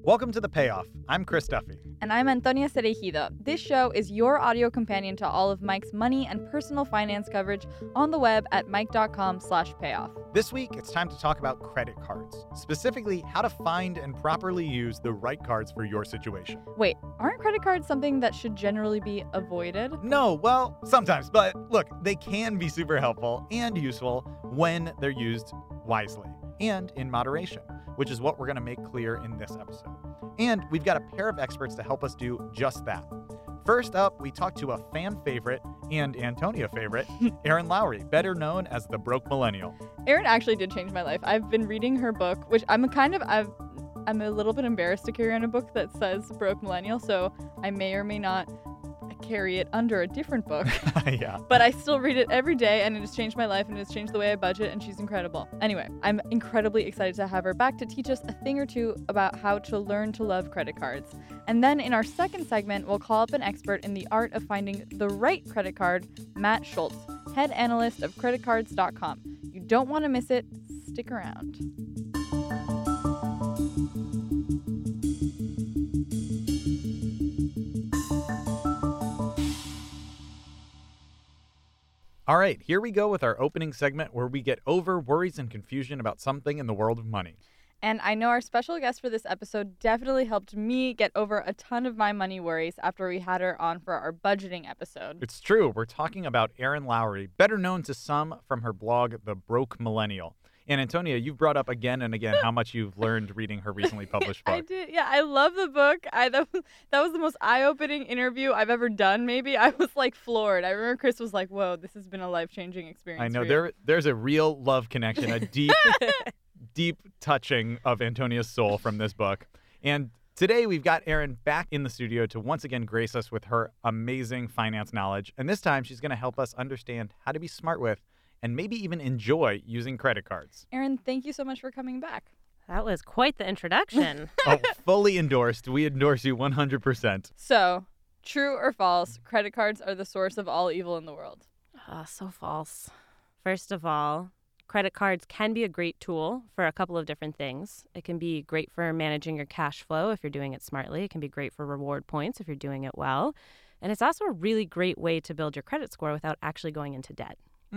Welcome to The Payoff. I'm Chris Duffy. And I'm Antonia Cereijido. This show is your audio companion to all of Mike's money and personal finance coverage on the web at mike.com/payoff. This week, it's time to talk about credit cards, specifically how to find and properly use the right cards for your situation. Wait, aren't credit cards something that should generally be avoided? No, well, sometimes, but look, they can be super helpful and useful when they're used wisely and in moderation, which is what we're going to make clear in this episode. And we've got a pair of experts to help us do just that. First up, we talked to a fan favorite and Antonia favorite, Erin Lowry, better known as the Broke Millennial. Erin actually did change my life. I've been reading her book, which I'm a little bit embarrassed to carry on a book that says Broke Millennial, so I may or may not carry it under a different book. Yeah. But I still read it every day, and it has changed my life, and it has changed the way I budget, and she's incredible. Anyway, I'm incredibly excited to have her back to teach us a thing or two about how to learn to love credit cards. And then in our second segment, we'll call up an expert in the art of finding the right credit card, Matt Schultz, head analyst of creditcards.com. You don't want to miss it. Stick around. All right, here we go with our opening segment where we get over worries and confusion about something in the world of money. And I know our special guest for this episode definitely helped me get over a ton of my money worries after we had her on for our budgeting episode. It's true. We're talking about Erin Lowry, better known to some from her blog, The Broke Millennial. And Antonia, you've brought up again and again how much you've learned reading her recently published book. I did. Yeah, I love the book. That was the most eye-opening interview I've ever done, maybe. I was, floored. I remember Chris was like, whoa, this has been a life-changing experience. I know. For you. There's a real love connection, a deep, deep touching of Antonia's soul from this book. And today we've got Erin back in the studio to once again grace us with her amazing finance knowledge. And this time she's going to help us understand how to be smart with and maybe even enjoy using credit cards. Erin, thank you so much for coming back. That was quite the introduction. Oh, fully endorsed. We endorse you 100%. So, true or false, credit cards are the source of all evil in the world? So false. First of all, credit cards can be a great tool for a couple of different things. It can be great for managing your cash flow if you're doing it smartly. It can be great for reward points if you're doing it well. And it's also a really great way to build your credit score without actually going into debt.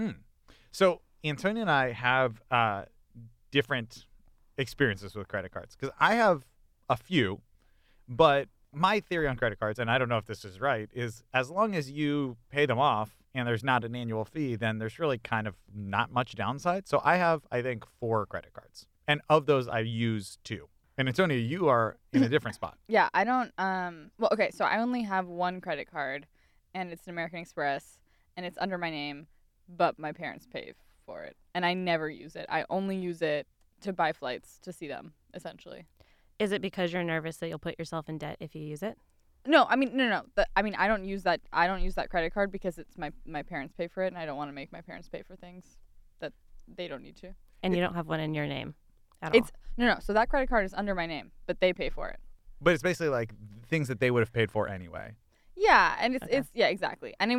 So Antonia and I have different experiences with credit cards because I have a few, but my theory on credit cards, and I don't know if this is right, is as long as you pay them off and there's not an annual fee, then there's really kind of not much downside. So I have, I think, 4 credit cards. And of those, I use 2. And Antonia, you are in a different spot. Yeah, I don't, okay, so I only have 1 credit card, and it's an American Express, and it's under my name, but my parents pay for it. And I never use it. I only use it to buy flights to see them, essentially. Is it because you're nervous that you'll put yourself in debt if you use it? No, I mean, no. I don't use that. I don't use that credit card because it's my parents pay for it, and I don't want to make my parents pay for things that they don't need to. And you don't have one in your name at all? No. So that credit card is under my name, but they pay for it. But it's basically like things that they would have paid for anyway. Yeah, and it's yeah, exactly. And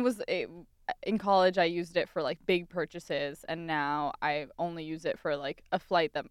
in college, I used it for big purchases, and now I only use it for a flight that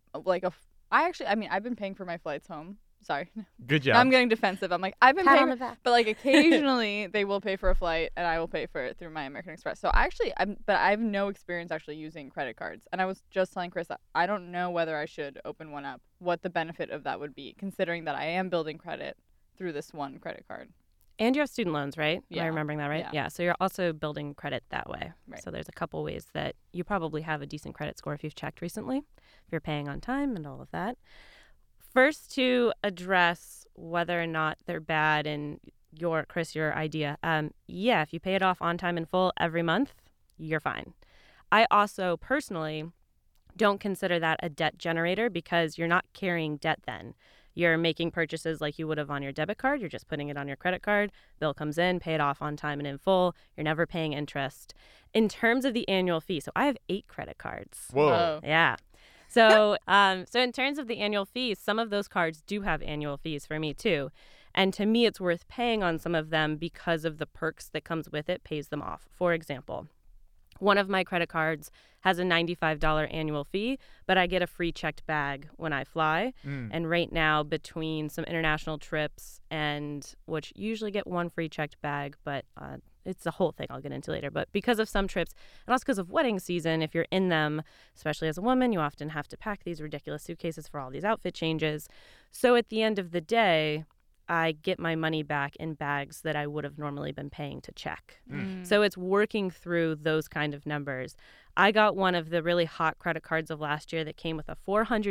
I've been paying for my flights home. Sorry. Good job. Now I'm getting defensive. I'm like, I've been Pat paying, on the back. but occasionally they will pay for a flight, and I will pay for it through my American Express. So but I have no experience actually using credit cards. And I was just telling Chris that I don't know whether I should open one up, what the benefit of that would be, considering that I am building credit through this one credit card. And you have student loans, right? Yeah. Am I remembering that right? Yeah. So you're also building credit that way. Right. So there's a couple ways that you probably have a decent credit score if you've checked recently, if you're paying on time and all of that. First, to address whether or not they're bad and your idea. Yeah, if you pay it off on time in full every month, you're fine. I also personally don't consider that a debt generator because you're not carrying debt then. You're making purchases like you would have on your debit card. You're just putting it on your credit card. Bill comes in, pay it off on time and in full. You're never paying interest. In terms of the annual fee, so I have 8 credit cards. Whoa. Yeah. So in terms of the annual fees, some of those cards do have annual fees for me too. And to me, it's worth paying on some of them because of the perks that comes with it pays them off. For example, One of my credit cards has a $95 annual fee, but I get a free checked bag when I fly. And right now, between some international trips and which usually get one free checked bag, but it's a whole thing I'll get into later. But because of some trips, and also because of wedding season, if you're in them, especially as a woman, you often have to pack these ridiculous suitcases for all these outfit changes. So at the end of the day, I get my money back in bags that I would have normally been paying to check. So it's working through those kind of numbers. I got one of the really hot credit cards of last year that came with a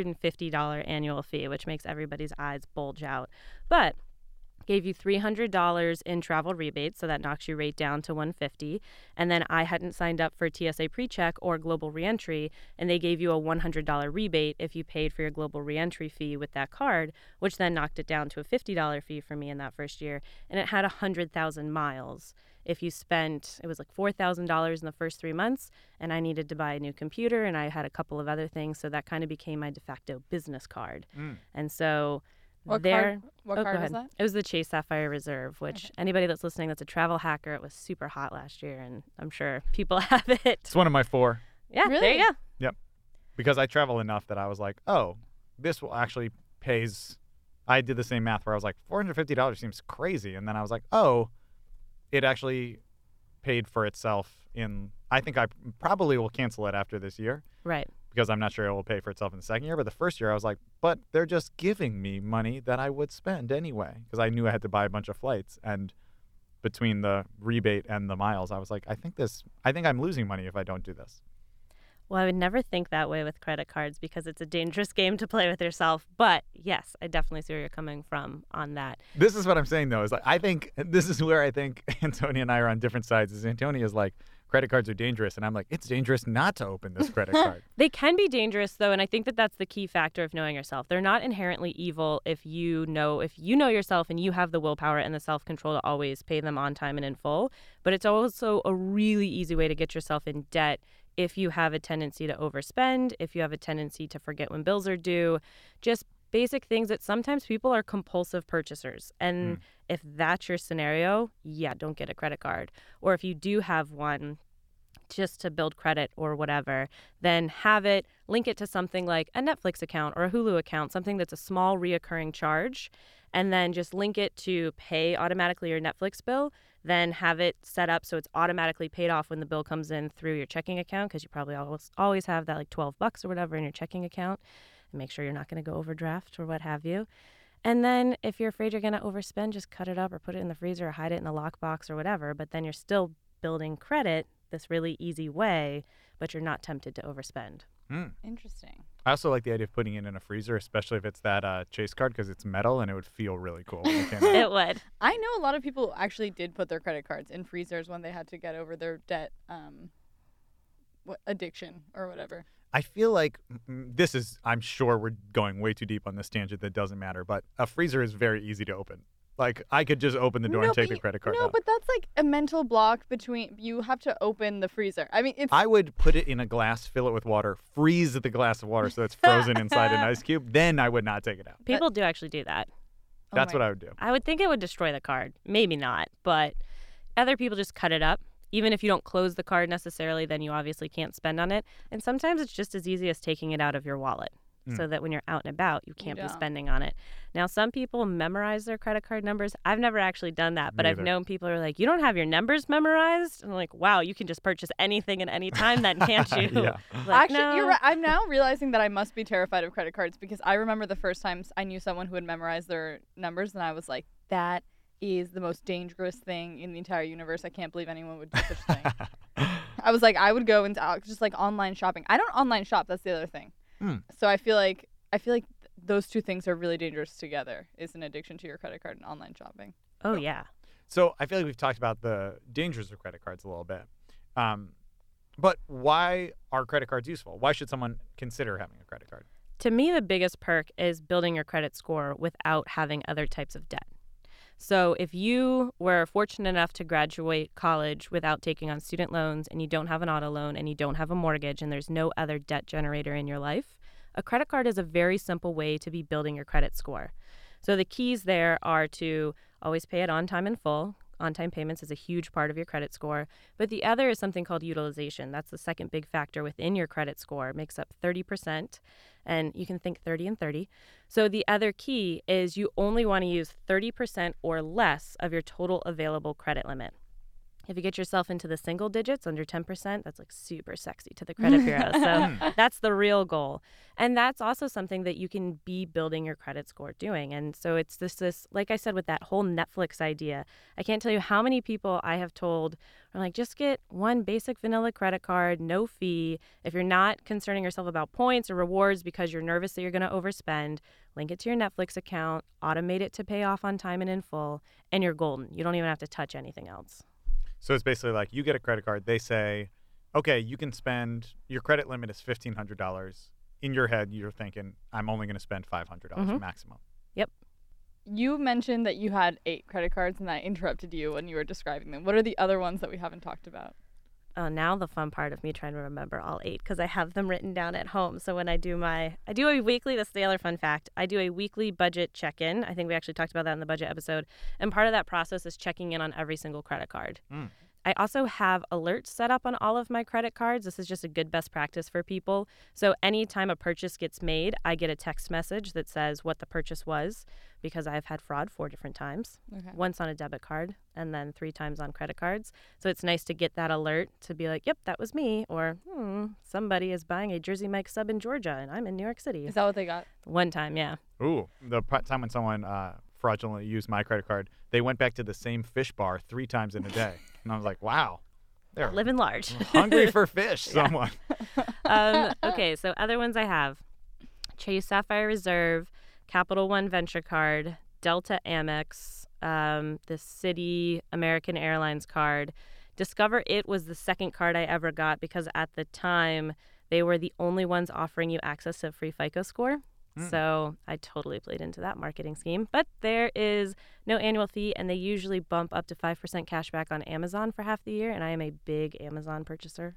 $450 annual fee, which makes everybody's eyes bulge out. But gave you $300 in travel rebates, so that knocks you right down to $150. And then I hadn't signed up for TSA PreCheck or Global Reentry, and they gave you a $100 rebate if you paid for your Global Reentry fee with that card, which then knocked it down to a $50 fee for me in that first year. And it had 100,000 miles. If you spent, it was like $4,000 in the first 3 months, and I needed to buy a new computer, and I had a couple of other things, so that kind of became my de facto business card. And so What there, card go ahead. was that? It was the Chase Sapphire Reserve, which anybody that's listening that's a travel hacker, it was super hot last year, and I'm sure people have it. It's one of my 4. Yeah, there Really? you go. Yep. Because I travel enough that I was like, oh, this will actually pays. I did the same math where I was like, $450 seems crazy. And then I was like, oh, it actually paid for itself I think I probably will cancel it after this year. Right. Because I'm not sure it will pay for itself in the second year. But the first year I was like, but they're just giving me money that I would spend anyway. Because I knew I had to buy a bunch of flights. And between the rebate and the miles, I was like, I think I'm losing money if I don't do this. Well, I would never think that way with credit cards because it's a dangerous game to play with yourself. But yes, I definitely see where you're coming from on that. This is what I'm saying, though, is like, I think this is where I think Antonia and I are on different sides. Is Antonia is like, credit cards are dangerous. And I'm like, it's dangerous not to open this credit card. They can be dangerous, though, and I think that that's the key factor of knowing yourself. They're not inherently evil if you know yourself and you have the willpower and the self-control to always pay them on time and in full. But it's also a really easy way to get yourself in debt if you have a tendency to overspend, if you have a tendency to forget when bills are due, just basic things that sometimes people are compulsive purchasers. And if that's your scenario, don't get a credit card. Or if you do have one, just to build credit or whatever, then have it, link it to something like a Netflix account or a Hulu account, something that's a small reoccurring charge, and then just link it to pay automatically your Netflix bill, then have it set up so it's automatically paid off when the bill comes in through your checking account, because you probably always have that like $12 or whatever in your checking account, and make sure you're not going to go overdraft or what have you. And then if you're afraid you're going to overspend, just cut it up or put it in the freezer or hide it in the lockbox or whatever, but then you're still building credit this really easy way, but you're not tempted to overspend. Interesting. I also like the idea of putting it in a freezer, especially if it's that Chase card, because it's metal and it would feel really cool when it came out. It would. I know a lot of people actually did put their credit cards in freezers when they had to get over their debt addiction or whatever. I feel like I'm sure we're going way too deep on this tangent that doesn't matter, but a freezer is very easy to open. Like, I could just open the door and take the credit card out. No, but that's like a mental block between you have to open the freezer. I mean, I would put it in a glass, fill it with water, freeze the glass of water so it's frozen inside an ice cube. Then I would not take it out. People do actually do that. That's what I would do. I would think it would destroy the card. Maybe not, but other people just cut it up. Even if you don't close the card necessarily, then you obviously can't spend on it. And sometimes it's just as easy as taking it out of your wallet so that when you're out and about, you can't be spending on it. Now, some people memorize their credit card numbers. I've never actually done that, but I've known people who are like, you don't have your numbers memorized? And I'm like, wow, you can just purchase anything at any time then, can't you? Yeah. Like, actually, no. you're right. I'm now realizing that I must be terrified of credit cards because I remember the first times I knew someone who had memorized their numbers and I was like, that is the most dangerous thing in the entire universe. I can't believe anyone would do such a thing. I was like, I would go into just like online shopping. I don't online shop. That's the other thing. So I feel like those two things are really dangerous together, is an addiction to your credit card and online shopping. Oh, yeah. So I feel like we've talked about the dangers of credit cards a little bit. But why are credit cards useful? Why should someone consider having a credit card? To me, the biggest perk is building your credit score without having other types of debt. So if you were fortunate enough to graduate college without taking on student loans and you don't have an auto loan and you don't have a mortgage and there's no other debt generator in your life, a credit card is a very simple way to be building your credit score. So the keys there are to always pay it on time in full, on-time payments is a huge part of your credit score. But the other is something called utilization. That's the second big factor within your credit score. It makes up 30%. And you can think 30 and 30. So the other key is you only want to use 30% or less of your total available credit limit. If you get yourself into the single digits, under 10%, that's like super sexy to the credit bureau. So that's the real goal. And that's also something that you can be building your credit score doing. And so it's this, like I said, with that whole Netflix idea, I can't tell you how many people I have told are like, just get one basic vanilla credit card, no fee. If you're not concerning yourself about points or rewards because you're nervous that you're going to overspend, link it to your Netflix account, automate it to pay off on time and in full, and you're golden. You don't even have to touch anything else. So it's basically like you get a credit card. They say, okay, you can spend, your credit limit is $1,500. In your head, you're thinking, I'm only going to spend $500 maximum. Yep. You mentioned that you had 8 credit cards and that I interrupted you when you were describing them. What are the other ones that we haven't talked about? Oh, now the fun part of me trying to remember all 8 because I have them written down at home. So when I do a weekly, that's the other fun fact, I do a weekly budget check-in. I think we actually talked about that in the budget episode. And part of that process is checking in on every single credit card. I also have alerts set up on all of my credit cards. This is just a good best practice for people. So anytime a purchase gets made, I get a text message that says what the purchase was because I've had fraud 4 different times. Okay. Once on a debit card and then 3 times on credit cards. So it's nice to get that alert to be like, yep, that was me. Or somebody is buying a Jersey Mike sub in Georgia and I'm in New York City. Is that what they got? One time, yeah. Ooh, the time when someone fraudulently used my credit card, they went back to the same fish bar 3 times in a day. And I was like, wow. They're living large. Hungry for fish, someone. Okay, so other ones I have. Chase Sapphire Reserve, Capital One Venture Card, Delta Amex, the Citi American Airlines card. Discover It was the second card I ever got because at the time, they were the only ones offering you access to a free FICO score. So I totally played into that marketing scheme. But there is no annual fee, and they usually bump up to 5% cash back on Amazon for half the year, and I am a big Amazon purchaser.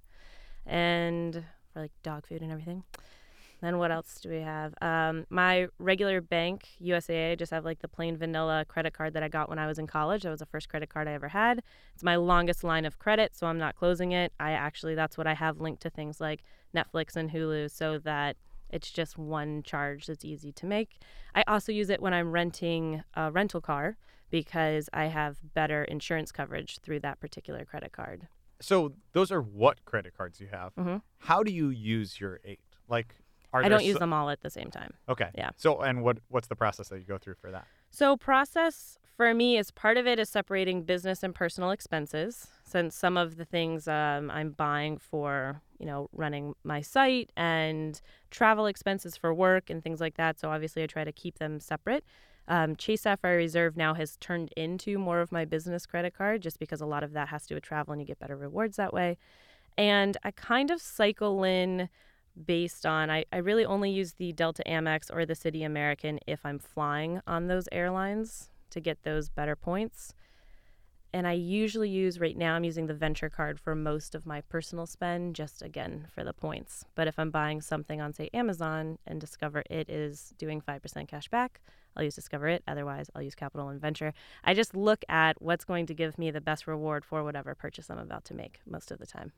And for like dog food and everything. Then what else do we have? My regular bank, USAA, I just have like the plain vanilla credit card that I got when I was in college. That was the first credit card I ever had. It's my longest line of credit, so I'm not closing it. That's what I have linked to things like Netflix and Hulu so that it's just one charge that's easy to make. I also use it when I'm renting a rental car because I have better insurance coverage through that particular credit card. So those are what credit cards you have. How do you use your 8? Like, I don't use them all at the same time. Okay. Yeah. So, and what's the process that you go through for that? So process for me is part of it is separating business and personal expenses. Since some of the things I'm buying for, running my site and travel expenses for work and things like that. So obviously I try to keep them separate. Chase Sapphire Reserve now has turned into more of my business credit card just because a lot of that has to do with travel and you get better rewards that way. And I kind of cycle in based on, I really only use the Delta Amex or the Citi American if I'm flying on those airlines to get those better points. And I usually I'm using the Venture card for most of my personal spend, just again for the points. But if I'm buying something on, say, Amazon and Discover It is doing 5% cash back, I'll use Discover It. Otherwise, I'll use Capital One Venture. I just look at what's going to give me the best reward for whatever purchase I'm about to make most of the time.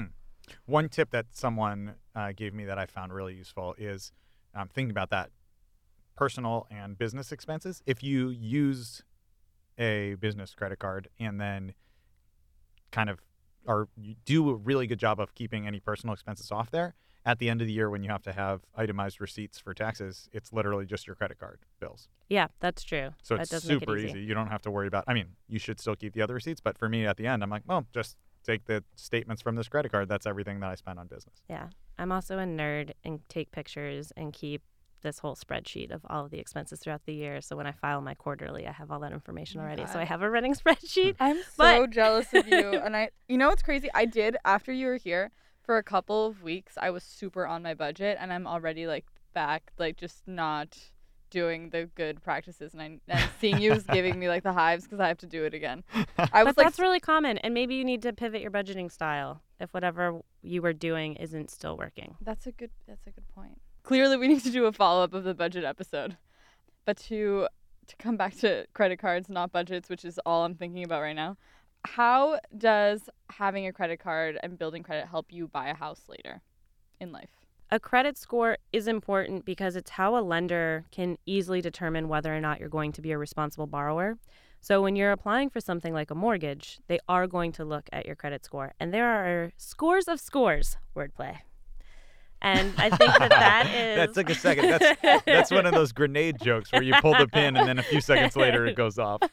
One tip that someone gave me that I found really useful is thinking about that personal and business expenses. If you use a business credit card and then you do a really good job of keeping any personal expenses off there, at the end of the year when you have to have itemized receipts for taxes, it's literally just your credit card bills. Yeah, that's true. So that it's does super make it easy. You don't have to worry about, you should still keep the other receipts, but for me at the end, I'm like, well, just take the statements from this credit card. That's everything that I spend on business. Yeah. I'm also a nerd and take pictures and keep this whole spreadsheet of all of the expenses throughout the year. So when I file my quarterly, I have all that information already. So I have a running spreadsheet. I'm so jealous of you. And what's crazy? I did, after you were here, for a couple of weeks, I was super on my budget and I'm already back, just not doing the good practices. And seeing you is giving me the hives because I have to do it again. That's really common. And maybe you need to pivot your budgeting style if whatever you were doing isn't still working. That's a good point. Clearly, we need to do a follow-up of the budget episode. But to to come back to credit cards, not budgets, which is all I'm thinking about right now, how does having a credit card and building credit help you buy a house later in life? A credit score is important because it's how a lender can easily determine whether or not you're going to be a responsible borrower. So when you're applying for something like a mortgage, they are going to look at your credit score. And there are scores of scores, wordplay. And I think that is... That took a second. That's one of those grenade jokes where you pull the pin and then a few seconds later it goes off.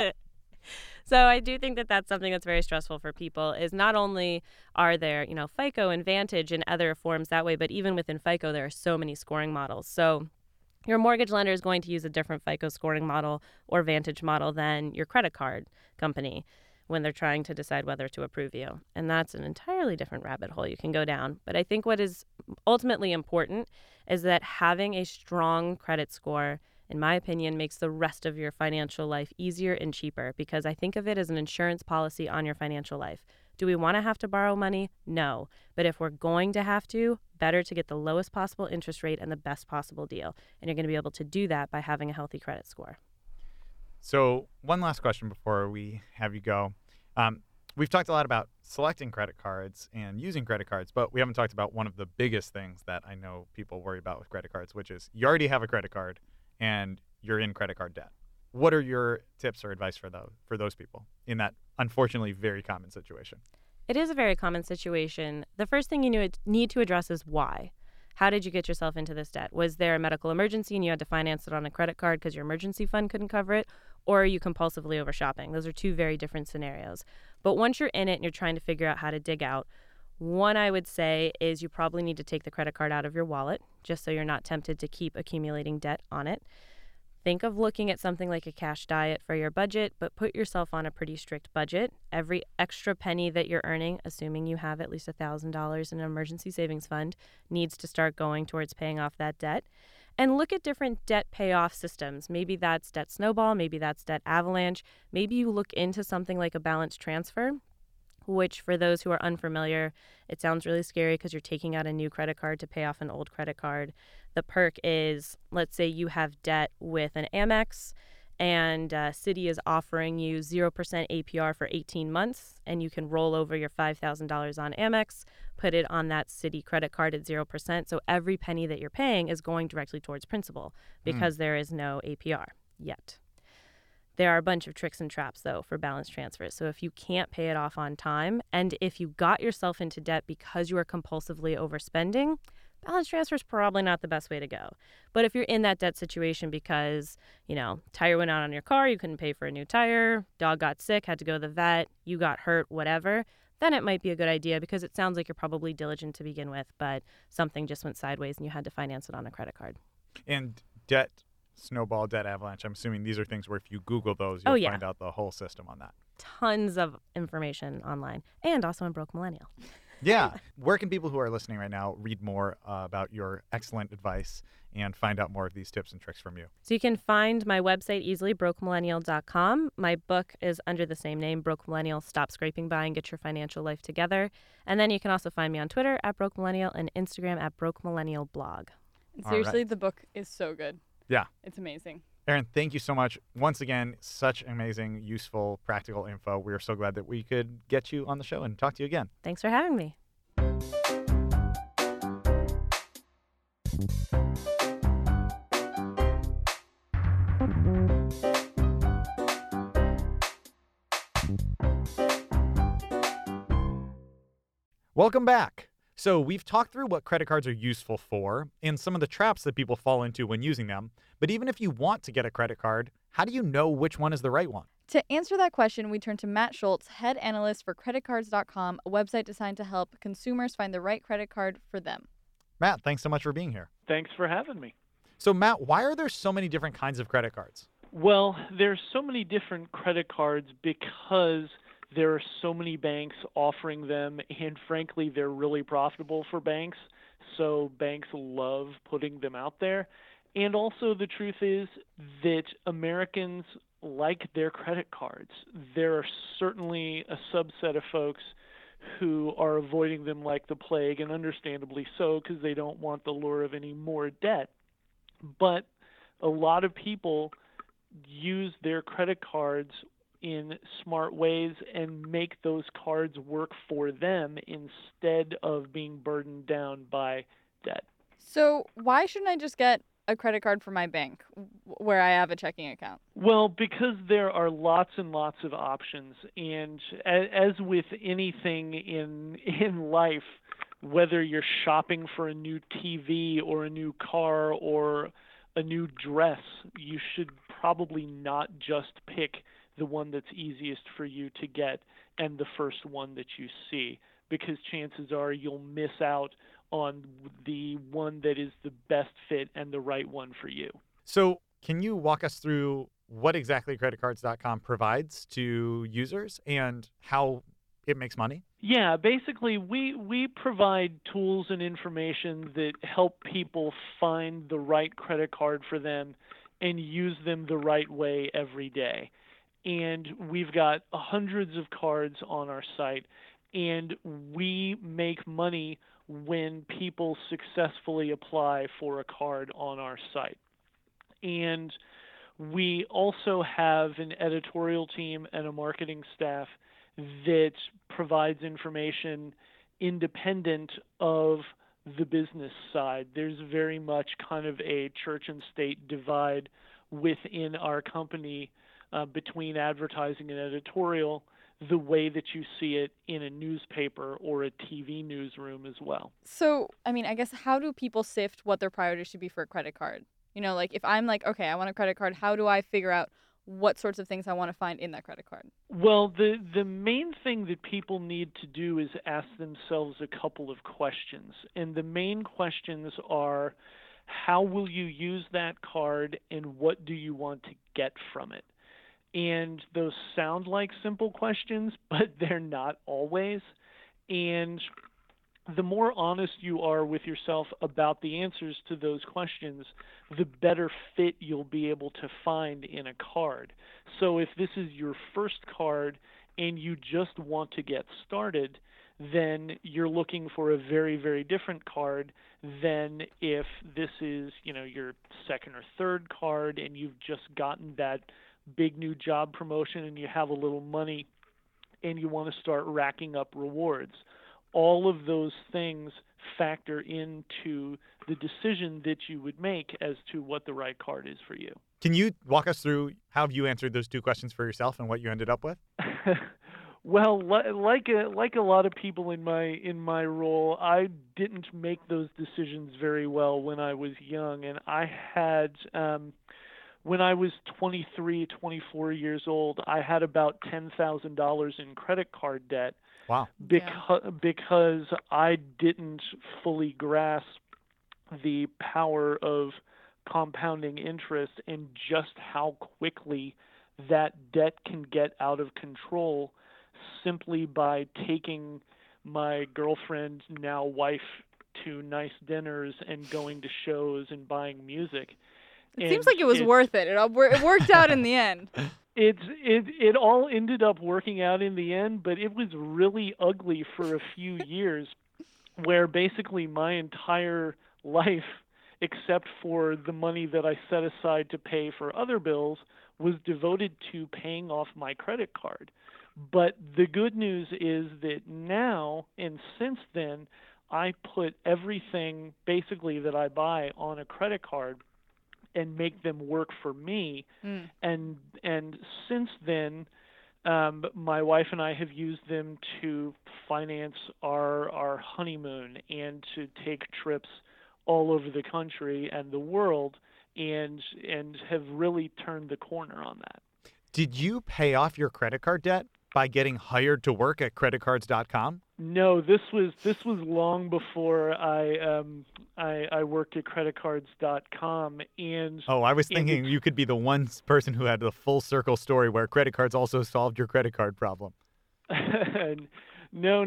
So I do think that that's something that's very stressful for people is not only are there, FICO and Vantage and other forms that way, but even within FICO, there are so many scoring models. So your mortgage lender is going to use a different FICO scoring model or Vantage model than your credit card company when they're trying to decide whether to approve you. And that's an entirely different rabbit hole you can go down. But I think what is ultimately important is that having a strong credit score, in my opinion, makes the rest of your financial life easier and cheaper because I think of it as an insurance policy on your financial life. Do we want to have to borrow money? No. But if we're going to have to, better to get the lowest possible interest rate and the best possible deal. And you're going to be able to do that by having a healthy credit score. So one last question before we have you go. We've talked a lot about selecting credit cards and using credit cards, but we haven't talked about one of the biggest things that I know people worry about with credit cards, which is you already have a credit card and you're in credit card debt. What are your tips or advice for those people in that unfortunately very common situation? It is a very common situation. The first thing you need to address is why. How did you get yourself into this debt? Was there a medical emergency and you had to finance it on a credit card because your emergency fund couldn't cover it? Or are you compulsively over shopping? Those are two very different scenarios. But once you're in it and you're trying to figure out how to dig out, one I would say is you probably need to take the credit card out of your wallet just so you're not tempted to keep accumulating debt on it. Think of looking at something like a cash diet for your budget, but put yourself on a pretty strict budget. Every extra penny that you're earning, assuming you have at least $1,000 in an emergency savings fund, needs to start going towards paying off that debt. And look at different debt payoff systems. Maybe that's Debt Snowball, maybe that's Debt Avalanche. Maybe you look into something like a balance transfer, which for those who are unfamiliar, it sounds really scary because you're taking out a new credit card to pay off an old credit card. The perk is, let's say you have debt with an Amex and Citi is offering you 0% APR for 18 months and you can roll over your $5,000 on Amex, put it on that Citi credit card at 0%. So every penny that you're paying is going directly towards principal because there is no APR yet. There are a bunch of tricks and traps, though, for balance transfers. So if you can't pay it off on time, and if you got yourself into debt because you are compulsively overspending, balance transfer is probably not the best way to go. But if you're in that debt situation because, tire went out on your car, you couldn't pay for a new tire, dog got sick, had to go to the vet, you got hurt, whatever, then it might be a good idea because it sounds like you're probably diligent to begin with, but something just went sideways and you had to finance it on a credit card. And Debt Snowball, Debt Avalanche, I'm assuming these are things where if you Google those, you'll find out the whole system on that. Tons of information online and also on Broke Millennial. Yeah. Where can people who are listening right now read more about your excellent advice and find out more of these tips and tricks from you? So you can find my website easily, brokemillennial.com. My book is under the same name, Broke Millennial, Stop Scraping By and Get Your Financial Life Together. And then you can also find me on Twitter at Broke Millennial and Instagram at Broke Millennial Blog. And seriously, the book is so good. Yeah. It's amazing. Erin, thank you so much. Once again, such amazing, useful, practical info. We are so glad that we could get you on the show and talk to you again. Thanks for having me. Welcome back. So we've talked through what credit cards are useful for and some of the traps that people fall into when using them. But even if you want to get a credit card, how do you know which one is the right one? To answer that question, we turn to Matt Schultz, head analyst for creditcards.com, a website designed to help consumers find the right credit card for them. Matt, thanks so much for being here. Thanks for having me. So Matt, why are there so many different kinds of credit cards? Well, there's so many different credit cards because there are so many banks offering them, and frankly, they're really profitable for banks, so banks love putting them out there. And also the truth is that Americans like their credit cards. There are certainly a subset of folks who are avoiding them like the plague, and understandably so, because they don't want the lure of any more debt. But a lot of people use their credit cards in smart ways and make those cards work for them instead of being burdened down by debt. So why shouldn't I just get a credit card from my bank where I have a checking account? Well, because there are lots and lots of options, and as with anything in life, whether you're shopping for a new TV or a new car or a new dress, you should probably not just pick the one that's easiest for you to get and the first one that you see, because chances are you'll miss out on the one that is the best fit and the right one for you. So can you walk us through what exactly creditcards.com provides to users and how it makes money? Yeah, basically we provide tools and information that help people find the right credit card for them and use them the right way every day. And we've got hundreds of cards on our site, and we make money when people successfully apply for a card on our site. And we also have an editorial team and a marketing staff that provides information independent of the business side. There's very much kind of a church and state divide within our company between advertising and editorial, the way that you see it in a newspaper or a TV newsroom as well. So, I mean, I guess how do people sift what their priorities should be for a credit card? You know, like if I'm like, okay, I want a credit card, how do I figure out what sorts of things I want to find in that credit card? Well, the main thing that people need to do is ask themselves a couple of questions. And the main questions are, how will you use that card and what do you want to get from it? And those sound like simple questions, but they're not always. And the more honest you are with yourself about the answers to those questions, the better fit you'll be able to find in a card. So if this is your first card and you just want to get started, then you're looking for a very, very different card than if this is, your second or third card and you've just gotten that big new job promotion and you have a little money and you want to start racking up rewards. All of those things factor into the decision that you would make as to what the right card is for you. Can you walk us through how you answered those two questions for yourself and what you ended up with? Well, like a lot of people in my role, I didn't make those decisions very well when I was young, and I had when I was 23, 24 years old, I had about $10,000 in credit card debt. Wow. Because I didn't fully grasp the power of compounding interest and just how quickly that debt can get out of control simply by taking my girlfriend, now wife, to nice dinners and going to shows and buying music. It seems like it was worth it. It worked out in the end. It all ended up working out in the end, but it was really ugly for a few years where basically my entire life, except for the money that I set aside to pay for other bills, was devoted to paying off my credit card. But the good news is that now, and since then, I put everything basically that I buy on a credit card and make them work for me. And since then, my wife and I have used them to finance our honeymoon and to take trips all over the country and the world, and have really turned the corner on that. Did you pay off your credit card debt by getting hired to work at creditcards.com? No, this was long before I worked at creditcards.com. And I was thinking you could be the one person who had the full circle story where credit cards also solved your credit card problem. No.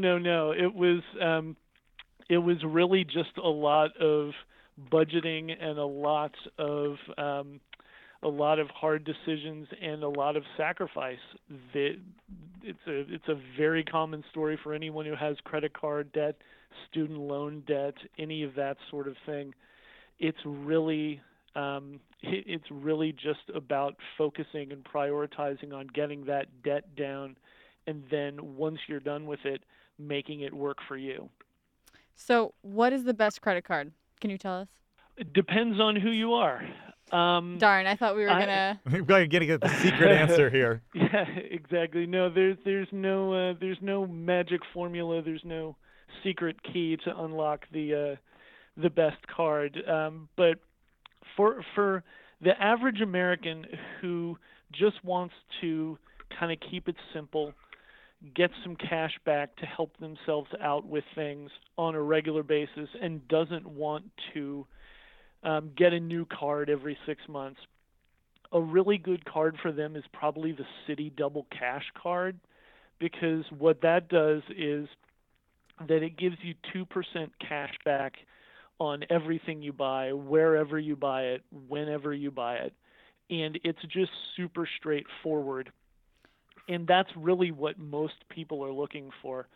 It was really just a lot of budgeting and a lot of hard decisions and a lot of sacrifice. It's a very common story for anyone who has credit card debt, student loan debt, any of that sort of thing. It's really It's really just about focusing and prioritizing on getting that debt down, and then once you're done with it, making it work for you. So, what is the best credit card? Can you tell us? It depends on who you are. Darn, I thought we were gonna. We're getting at the secret answer here. Yeah, exactly. No, there's no magic formula. There's no secret key to unlock the best card. But for the average American who just wants to kind of keep it simple, get some cash back to help themselves out with things on a regular basis, and doesn't want to get a new card every 6 months, a really good card for them is probably the Citi Double Cash card, because what that does is that it gives you 2% cash back on everything you buy, wherever you buy it, whenever you buy it. And it's just super straightforward. And that's really what most people are looking for.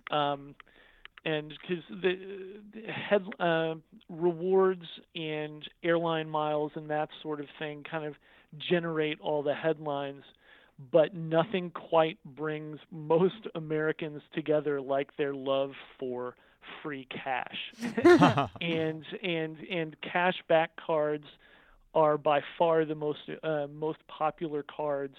And because the rewards and airline miles and that sort of thing kind of generate all the headlines, but nothing quite brings most Americans together like their love for free cash. and cashback cards are by far the most popular cards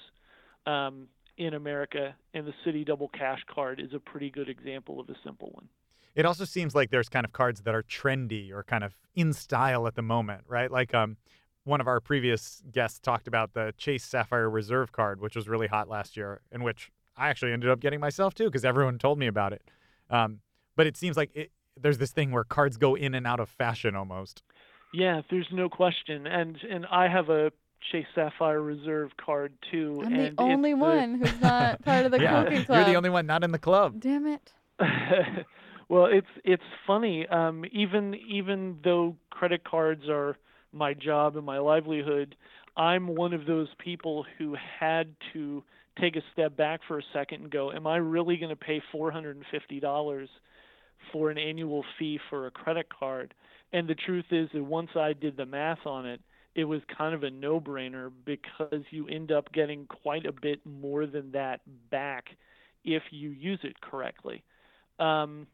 in America, and the Citi Double Cash card is a pretty good example of a simple one. It also seems like there's kind of cards that are trendy or kind of in style at the moment, right? Like one of our previous guests talked about the Chase Sapphire Reserve card, which was really hot last year, and which I actually ended up getting myself too because everyone told me about it. But it seems like there's this thing where cards go in and out of fashion almost. Yeah, there's no question. And I have a Chase Sapphire Reserve card too. I'm the only one who's not part of the Cooking Club. You're the only one not in the club. Damn it. Well, it's funny. Even though credit cards are my job and my livelihood, I'm one of those people who had to take a step back for a second and go, am I really going to pay $450 for an annual fee for a credit card? And the truth is that once I did the math on it, it was kind of a no-brainer because you end up getting quite a bit more than that back if you use it correctly. Can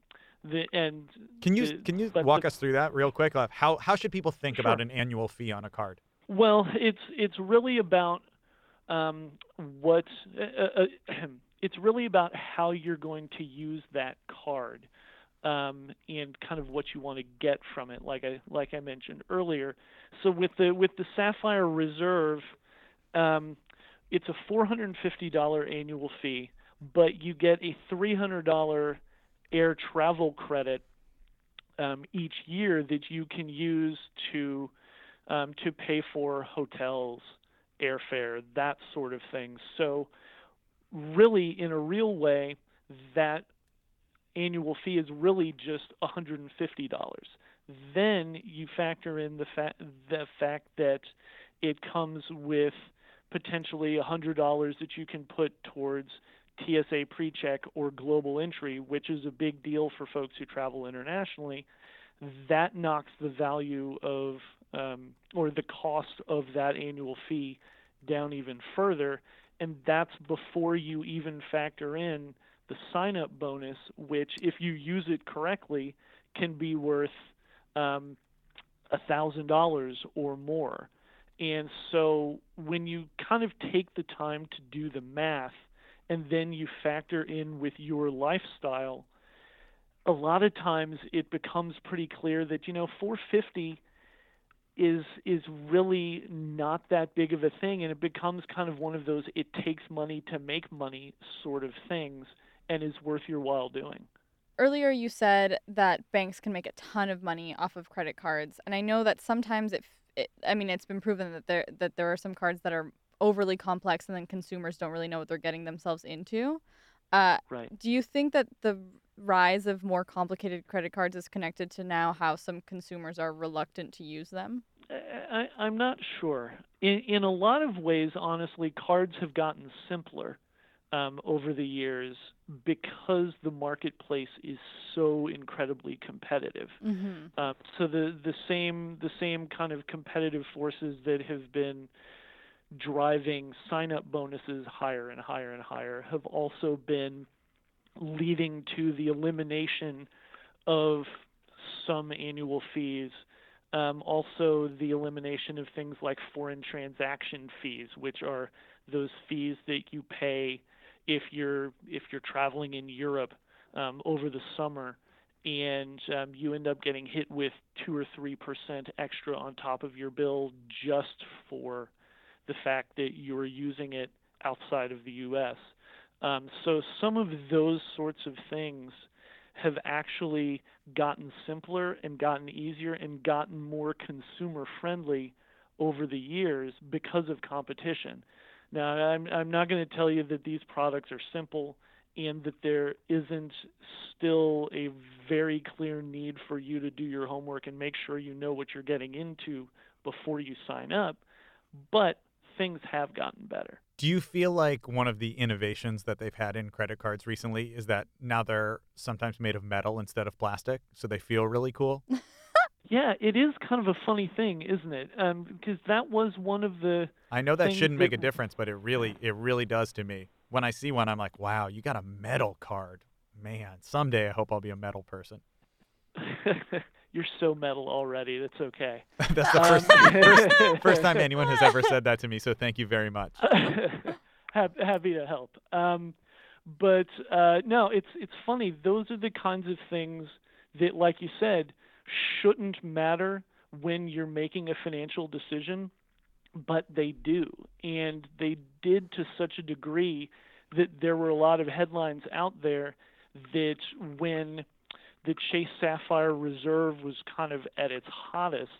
you walk us through that real quick? How should people think Sure. about an annual fee on a card? Well, it's really about it's really about how you're going to use that card, and kind of what you want to get from it, like I mentioned earlier. So with the Sapphire Reserve, it's a $450 annual fee, but you get a $300 air travel credit each year that you can use to pay for hotels, airfare, that sort of thing. So really, in a real way, that annual fee is really just $150. Then you factor in the fact that it comes with potentially $100 that you can put towards TSA PreCheck or global entry, which is a big deal for folks who travel internationally. That knocks the value of or the cost of that annual fee down even further, and that's before you even factor in the sign-up bonus, which, if you use it correctly, can be worth $1,000 or more. And so when you kind of take the time to do the math and then you factor in with your lifestyle, a lot of times it becomes pretty clear that, $450 is really not that big of a thing, and it becomes kind of one of those it takes money to make money sort of things and is worth your while doing. Earlier you said that banks can make a ton of money off of credit cards, and I know that sometimes it's been proven that there are some cards that are overly complex and then consumers don't really know what they're getting themselves into. Right. Do you think that the rise of more complicated credit cards is connected to now how some consumers are reluctant to use them? I'm not sure. In a lot of ways, honestly, cards have gotten simpler. over the years because the marketplace is so incredibly competitive. So the same kind of competitive forces that have been driving sign-up bonuses higher and higher and higher have also been leading to the elimination of some annual fees. Also, the elimination of things like foreign transaction fees, which are those fees that you pay if you're traveling in Europe over the summer, and you end up getting hit with 2 or 3% extra on top of your bill just for the fact that you're using it outside of the U.S. So some of those sorts of things have actually gotten simpler and gotten easier and gotten more consumer friendly over the years because of competition. Now, I'm not going to tell you that these products are simple and that there isn't still a very clear need for you to do your homework and make sure you know what you're getting into before you sign up, but things have gotten better. Do you feel like one of the innovations that they've had in credit cards recently is that now they're sometimes made of metal instead of plastic, so they feel really cool? Yeah, it is kind of a funny thing, isn't it? Because that was one of the I know that things shouldn't make a difference, but it really does to me. When I see one, I'm like, wow, you got a metal card. Man, someday I hope I'll be a metal person. You're so metal already. That's okay. That's the first time anyone has ever said that to me, so thank you very much. Happy to help. But no, it's funny. Those are the kinds of things that, like you said, shouldn't matter when you're making a financial decision, but they do. And they did to such a degree that there were a lot of headlines out there that when the Chase Sapphire Reserve was kind of at its hottest,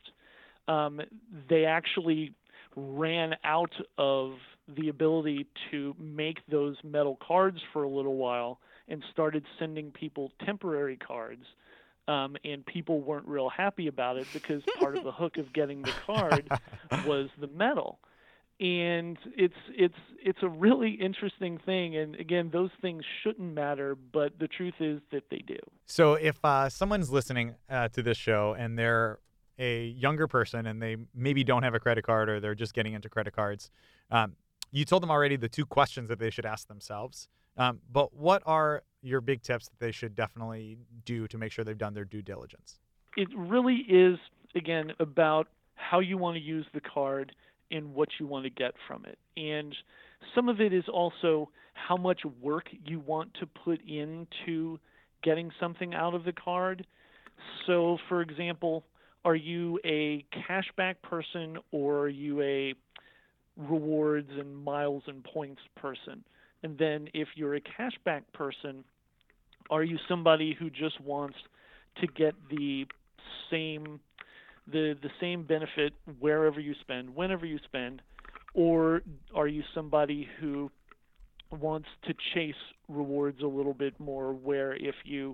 they actually ran out of the ability to make those metal cards for a little while and started sending people temporary cards. And people weren't real happy about it because part of the hook of getting the card was the metal. And it's a really interesting thing. And again, those things shouldn't matter, but the truth is that they do. So if someone's listening to this show and they're a younger person and they maybe don't have a credit card or they're just getting into credit cards, you told them already the 2 questions that they should ask themselves. But what are your big tips that they should definitely do to make sure they've done their due diligence? It really is, again, about how you want to use the card and what you want to get from it. And some of it is also how much work you want to put into getting something out of the card. So, for example, are you a cashback person or are you a rewards and miles and points person? And then if you're a cashback person, are you somebody who just wants to get the same benefit wherever you spend, whenever you spend, or are you somebody who wants to chase rewards a little bit more, where if you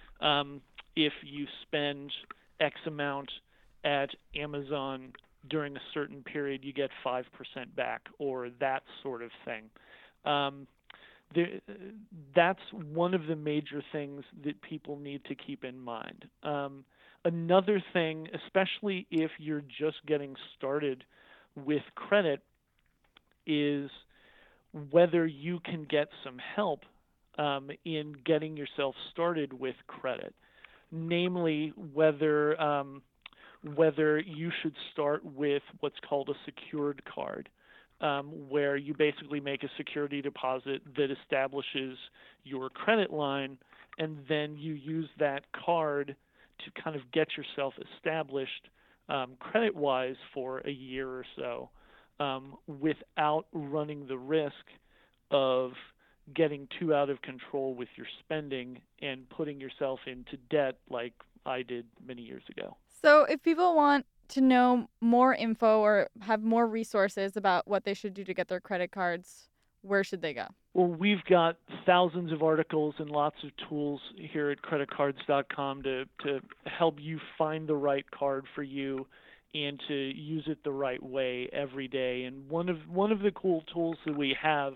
spend X amount at Amazon during a certain period, you get 5% back, or that sort of thing. That's one of the major things that people need to keep in mind. Another thing, especially if you're just getting started with credit, is whether you can get some help in getting yourself started with credit. Namely, whether you should start with what's called a secured card, where you basically make a security deposit that establishes your credit line, and then you use that card to kind of get yourself established credit-wise for a year or so, without running the risk of getting too out of control with your spending and putting yourself into debt like I did many years ago. So if people want to know more info or have more resources about what they should do to get their credit cards, where should they go? Well, we've got thousands of articles and lots of tools here at creditcards.com to help you find the right card for you and to use it the right way every day. And one of the cool tools that we have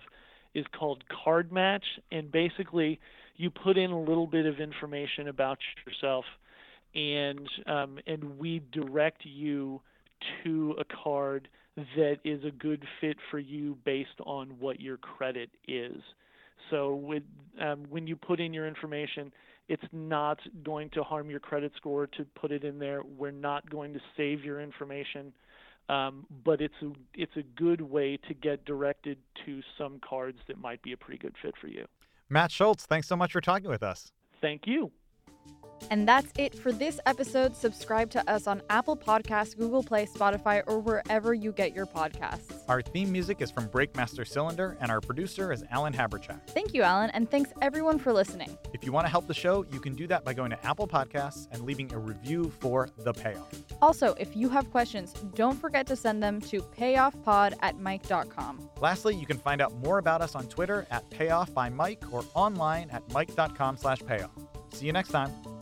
is called Card Match, and basically you put in a little bit of information about yourself, and we direct you to a card that is a good fit for you based on what your credit is. So when you put in your information, it's not going to harm your credit score to put it in there. We're not going to save your information, but it's a good way to get directed to some cards that might be a pretty good fit for you. Matt Schultz, thanks so much for talking with us. Thank you. And that's it for this episode. Subscribe to us on Apple Podcasts, Google Play, Spotify, or wherever you get your podcasts. Our theme music is from Breakmaster Cylinder, and our producer is Alan Haberchak. Thank you, Alan, and thanks everyone for listening. If you want to help the show, you can do that by going to Apple Podcasts and leaving a review for The Payoff. Also, if you have questions, don't forget to send them to payoffpod@mike.com. Lastly, you can find out more about us on Twitter @PayoffByMike or online at mike.com/payoff. See you next time.